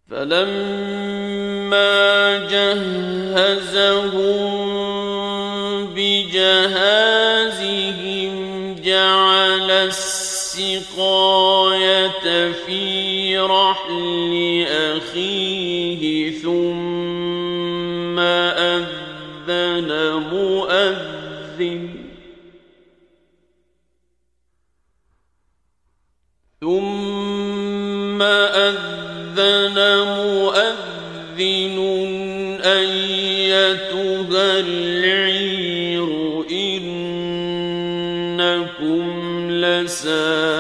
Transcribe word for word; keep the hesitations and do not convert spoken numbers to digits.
فلما جهزهم بجهازهم جعل السقاية في رحل أخيه ثم أذن مؤذن ثم أذن مؤذن أيتها العير إنكم لسارقون